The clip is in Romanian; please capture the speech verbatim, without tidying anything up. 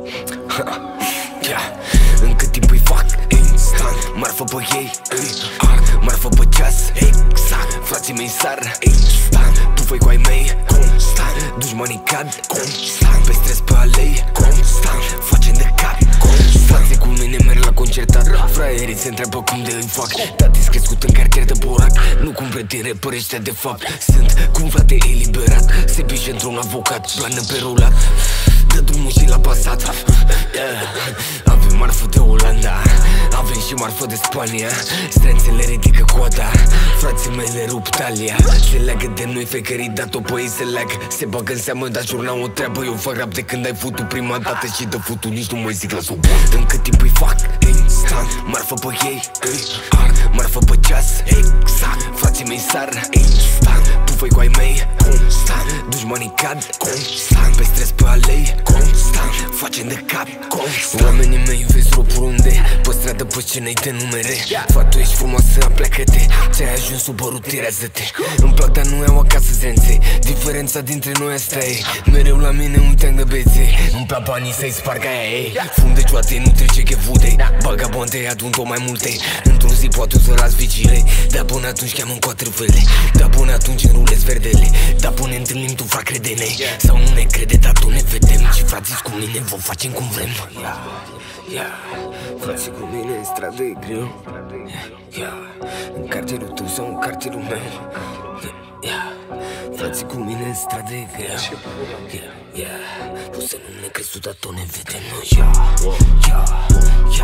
yeah. În cât timp îi fac instant, marfă pe ei îi ard, marfă pe ceas exact, frații mei sar instant, tu făi cu ai mei constant, dușmanii cad constant, pe stres pe alei constant, facem de cap constant. Frații cu mine merg la concertat, fraierii se întreabă cum de îi fac. Tati-s crescut în cartier de burac, nu cum pretinde părește de fapt. Sunt cum frate eliberat, se pișe într-un avocat, plană pe rulat, dă drumul și la pasat, yeah. Avem marfă de Olanda, avem și marfă de Spania, strânțele ridică coada, frații mei le rup talia. Se leagă de noi fakerii, dat-o pe ei se leagă, se bagă în seamă, dar jurnal o treabă. Eu fac rap de când ai futu prima dată și de futu nici nu mai zic la sub. În cât timp îi fac instant, marfă pe ei îi ard, marfă pe ceas exact, frații mei sar instant, tu făi cu ai mei constant, dușmanii cad constant, pe stres pe alei constant, facem de cap constant. Oamenii mei vezi ropuri unde, pe stradă pe scenei de numere. Fatu, ești frumoasă, apleacă-te, ți-ai ajuns sub părul, tirează-te. Îmi plac, dar nu iau acasă zențe, diferența dintre noi asta e, mereu la mine un teanc de bețe. Îmi plac banii să-i sparg aia ei, fum de cioate, nu trece chevude, bagabonte adun tot mai multe. Într-o zi poate o să las vigile, dar până atunci cheamă în coatrăvele, dar până atunci înrulez verdele, dar până ne întâlnim tu fac crede-ne, sau nu ne crede, dar tu ne vedem. Și frații cu mine vom facem cum vrem, yeah, yeah. Frații cu mine în stradă e greu, yeah. În cartierul tău sau în cartierul meu, yeah. Frații cu mine în stradă e greu, yeah, yeah. Tu să nu ne crezi tu, dar tot ne vedem, yeah, yeah.